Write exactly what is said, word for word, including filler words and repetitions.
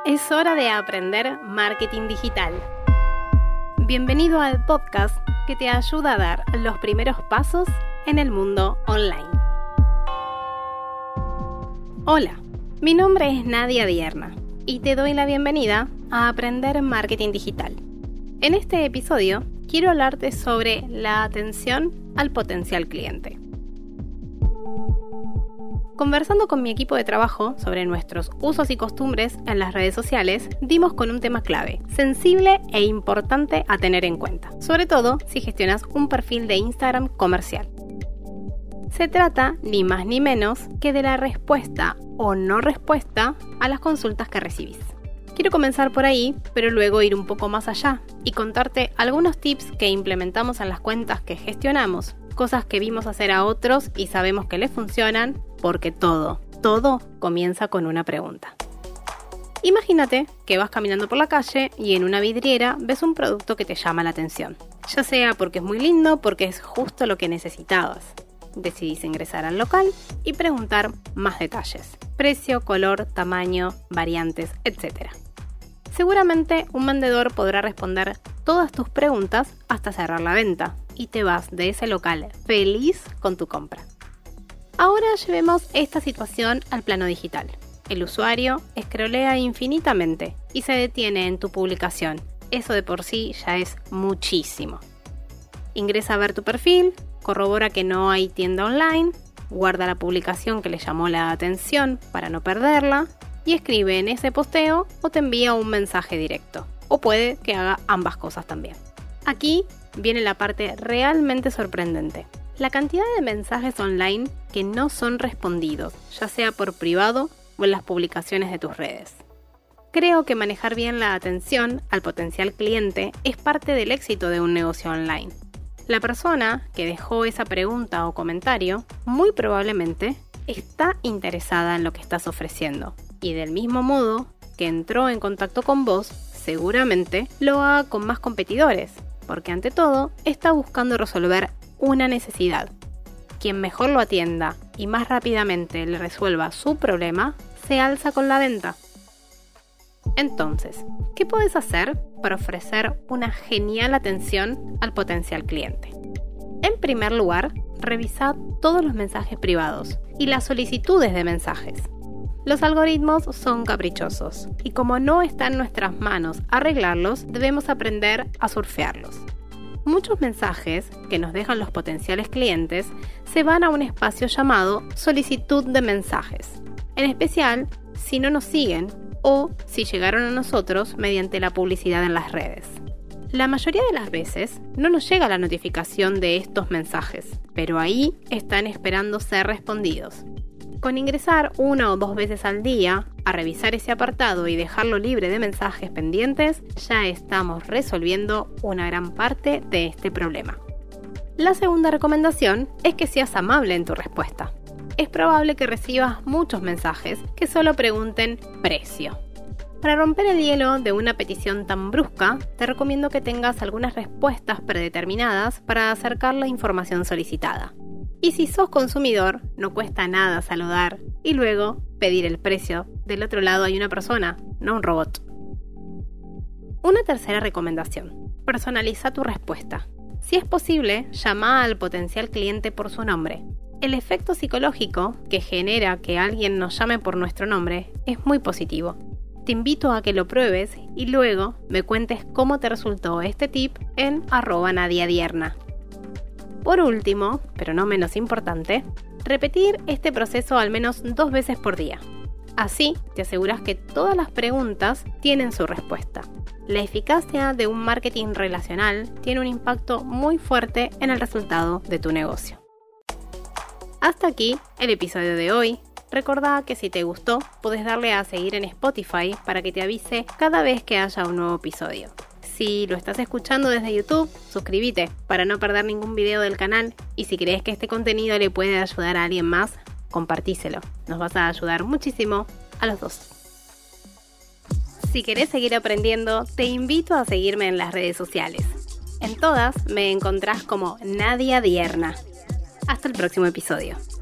Es hora de aprender marketing digital. Bienvenido al podcast que te ayuda a dar los primeros pasos en el mundo online. Hola, mi nombre es Nadia Dierna y te doy la bienvenida a Aprender Marketing Digital. En este episodio quiero hablarte sobre la atención al potencial cliente. Conversando con mi equipo de trabajo sobre nuestros usos y costumbres en las redes sociales, dimos con un tema clave, sensible e importante a tener en cuenta, sobre todo si gestionas un perfil de Instagram comercial. Se trata ni más ni menos que de la respuesta o no respuesta a las consultas que recibís. Quiero comenzar por ahí, pero luego ir un poco más allá y contarte algunos tips que implementamos en las cuentas que gestionamos, cosas que vimos hacer a otros y sabemos que les funcionan, porque todo, todo comienza con una pregunta. Imagínate que vas caminando por la calle y en una vidriera ves un producto que te llama la atención, ya sea porque es muy lindo, porque es justo lo que necesitabas. Decidís ingresar al local y preguntar más detalles: precio, color, tamaño, variantes, etcétera. Seguramente un vendedor podrá responder todas tus preguntas hasta cerrar la venta y te vas de ese local feliz con tu compra. Ahora llevemos esta situación al plano digital. El usuario scrollea infinitamente y se detiene en tu publicación. Eso de por sí ya es muchísimo. Ingresa a ver tu perfil, corrobora que no hay tienda online, guarda la publicación que le llamó la atención para no perderla y escribe en ese posteo o te envía un mensaje directo. O puede que haga ambas cosas también. Aquí viene la parte realmente sorprendente. La cantidad de mensajes online que no son respondidos, ya sea por privado o en las publicaciones de tus redes. Creo que manejar bien la atención al potencial cliente es parte del éxito de un negocio online. La persona que dejó esa pregunta o comentario muy probablemente está interesada en lo que estás ofreciendo y del mismo modo que entró en contacto con vos, seguramente lo haga con más competidores, porque ante todo está buscando resolver una necesidad. Quien mejor lo atienda y más rápidamente le resuelva su problema, se alza con la venta. Entonces, ¿qué puedes hacer para ofrecer una genial atención al potencial cliente? En primer lugar, revisa todos los mensajes privados y las solicitudes de mensajes. Los algoritmos son caprichosos y como no está en nuestras manos arreglarlos, debemos aprender a surfearlos. Muchos mensajes que nos dejan los potenciales clientes se van a un espacio llamado solicitud de mensajes, en especial si no nos siguen o si llegaron a nosotros mediante la publicidad en las redes. La mayoría de las veces no nos llega la notificación de estos mensajes, pero ahí están esperando ser respondidos. Con ingresar una o dos veces al día a revisar ese apartado y dejarlo libre de mensajes pendientes, ya estamos resolviendo una gran parte de este problema. La segunda recomendación es que seas amable en tu respuesta. Es probable que recibas muchos mensajes que solo pregunten precio. Para romper el hielo de una petición tan brusca, te recomiendo que tengas algunas respuestas predeterminadas para acercar la información solicitada. Y si sos consumidor, no cuesta nada saludar y luego pedir el precio. Del otro lado hay una persona, no un robot. Una tercera recomendación: personaliza tu respuesta. Si es posible, llama al potencial cliente por su nombre. El efecto psicológico que genera que alguien nos llame por nuestro nombre es muy positivo. Te invito a que lo pruebes y luego me cuentes cómo te resultó este tip en arroba nadiadierna. Por último, pero no menos importante, repetir este proceso al menos dos veces por día. Así te aseguras que todas las preguntas tienen su respuesta. La eficacia de un marketing relacional tiene un impacto muy fuerte en el resultado de tu negocio. Hasta aquí el episodio de hoy. Recordá que si te gustó, podés darle a seguir en Spotify para que te avise cada vez que haya un nuevo episodio. Si lo estás escuchando desde YouTube, suscríbete para no perder ningún video del canal y si crees que este contenido le puede ayudar a alguien más, compartíselo. Nos vas a ayudar muchísimo a los dos. Si querés seguir aprendiendo, te invito a seguirme en las redes sociales. En todas me encontrás como Nadia Dierna. Hasta el próximo episodio.